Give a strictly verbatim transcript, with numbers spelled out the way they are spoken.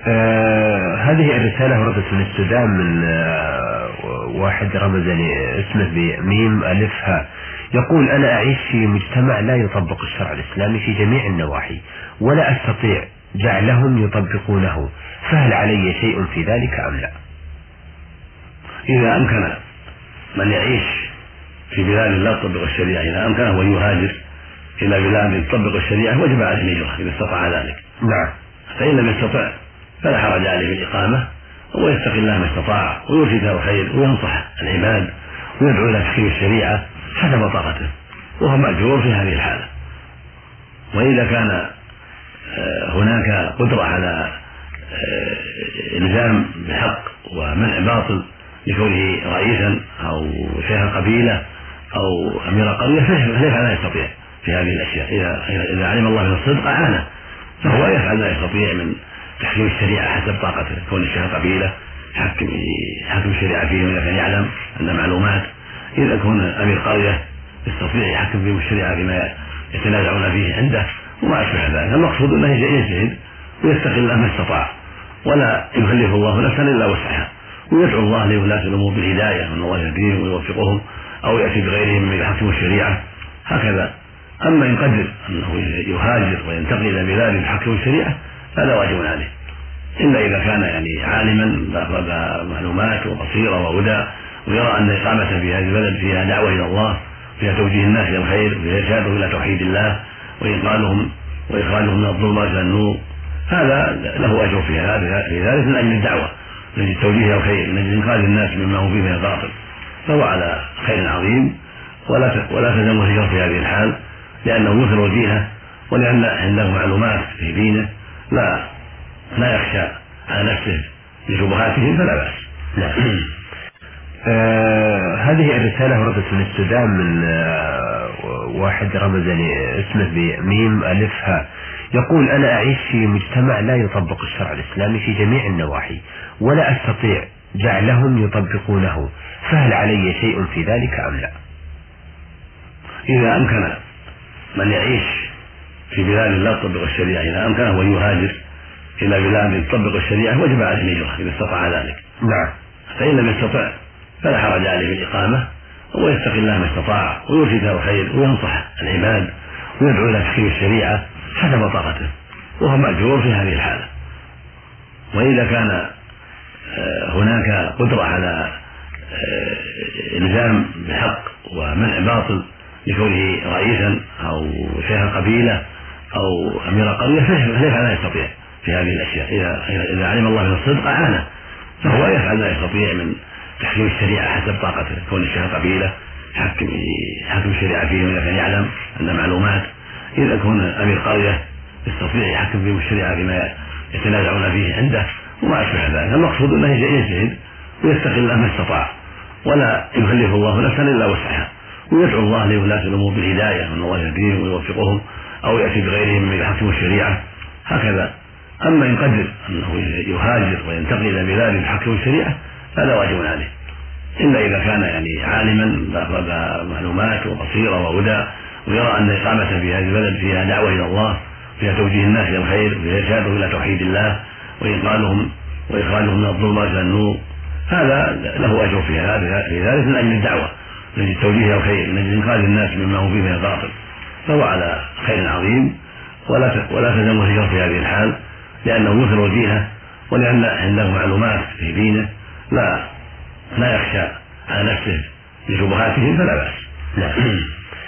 آه هذه الرسالة وردت من السودان من آه واحد رمز لي اسمه بميم ألف ها. يقول: أنا أعيش في مجتمع لا يطبق الشرع الإسلامي في جميع النواحي، ولا أستطيع جعلهم يطبقونه، فهل علي شيء في ذلك أم لا؟ إذا أمكن من يعيش في بلاد لا تطبق الشريعة، إذا أمكنه أن يهاجر إلى بلاد تطبق الشريعة وجب عليه الهجرة إذا استطاع ذلك. نعم. فإن لم يستطع فلا حرج عليه في الإقامة، ويتقي الله ما استطاع ويرشد له الخير وينصح العباد ويدعو إلى تحكيم الشريعة حسب طاقته، وهو مأجور في هذه الحالة. وإذا كان هناك قدرة على إلزام بحق ومنع باطل لكونه رئيسا أو شيخ قبيلة أو أمير قرية فيفعل لا يستطيع في هذه الأشياء. إذا إذا علم الله من الصدق أعانه، فهو يفعل لا يستطيع من تحكيم الشريعة حسب طاقته، كون الشيخ قبيلة يحكم يحكم الشريعة فيهم إذا كان يعلم أن معلومات، إذا كون أمير قرية يستطيع يحكم فيهم الشريعة بما يتنازعون فيه عنده وما أشبه ذلك. المقصود أنه يجتهد ويتقي الله ما استطاع، ولا يكلف الله نفسا إلا وسعها، ويدعو الله لولاة الأمور بالهداية وأن الله يهديهم ويوفقهم أو يأتي بغيرهم من يحكم الشريعة هكذا. أما إن قدر أنه يهاجر وينتقل إلى بلاد يحكم الشريعة فلا واجب عليه، إلا إذا كان يعني عالما ذا معلومات وبصيرة وهدى، ويرى أن إقامته في هذه البلد فيها دعوة إلى الله، فيها توجيه الناس إلى الخير، فيها إرشادهم إلى توحيد الله وإنقاذهم وإخراجهم من الظلمات إلى النور، هذا له أجر في هذا في ذلك من أجل الدعوة، من أجل التوجيه إلى الخير، من أجل إنقاذ الناس مما هم فيه من الباطل، فهو على خير عظيم. ولا ولا تلزم الهجرة في هذه الحال، لأنه يظهر دينه ولأن عنده معلومات في دينه لا لا يخشى على نفسه لشبهاتهم فلا بأس. آه هذه الرسالة وردت من السودان من آه واحد رمز لي اسمه بميم ألف ها. يقول: أنا أعيش في مجتمع لا يطبق الشرع الإسلامي في جميع النواحي، ولا أستطيع جعلهم يطبقونه، فهل علي شيء في ذلك أم لا؟ إذا أمكن من يعيش في بلاد لا تطبق الشريعة، إذا أمكنه أن يهاجر إلى بلاد تطبق الشريعة وجب عليه الهجرة إذا استطاع ذلك. نعم. فإن لم يستطع فلا حرج عليه في الإقامة، ويتقي الله ما استطاع ويرشد له الخير وينصح العباد ويدعو إلى تحكيم الشريعة حسب طاقته، وهو مأجور في هذه الحالة. وإذا كان هناك قدرة على إلزام بحق ومنع باطل لكونه رئيسا أو شيخ قبيلة أو أمير قرية فيفعل لا يستطيع في هذه الأشياء. إذا إذا علم الله من الصدق أعانه، فهو يفعل لا يستطيع من تحكيم الشريعة حسب طاقته، كون الشيخ قبيلة يحكم يحكم الشريعة فيهم إذا كان يعلم أن معلومات، إذا كون أمير قرية يستطيع يحكم فيهم الشريعة بما يتنازعون فيه عنده وما أشبه ذلك. المقصود أنه يجتهد ويتقي الله ما استطاع، ولا يكلف الله نفسا إلا وسعها، ويدعو الله لولاة الأمور بالهداية وأن الله يهديهم ويوفقهم أو يأتي بغيرهم من يحكم الشريعة هكذا. أما إن قدر أنه يهاجر وينتقل إلى بلاد يحكم الشريعة فلا واجب عليه، إلا إذا كان يعني عالما ذا معلومات وبصيرة وهدى، ويرى أن إقامته في هذه البلد فيها دعوة إلى الله، فيها توجيه الناس إلى الخير، فيها إرشادهم إلى توحيد الله وإنقاذهم وإخراجهم من الظلمات إلى النور، هذا له أجر في هذا في ذلك من أجل الدعوة، من أجل التوجيه إلى الخير، من أجل إنقاذ الناس مما هم فيه من الباطل، فهو على خير عظيم. ولا ولا تلزم الهجرة في هذه الحال، لأنه يظهر دينه ولأن عنده معلومات في دينه لا لا يخشى على نفسه لشبهاتهم فلا بأس.